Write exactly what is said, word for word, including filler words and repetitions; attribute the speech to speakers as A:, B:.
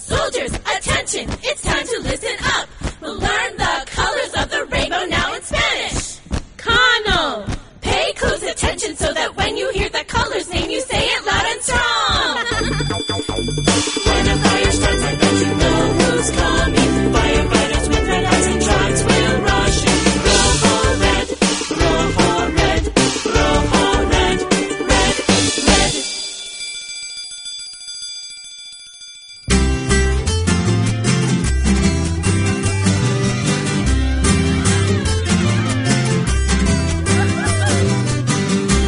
A: Soldiers, attention, it's time to listen up. We'll learn the colors of the rainbow now in Spanish. Connell, pay close attention so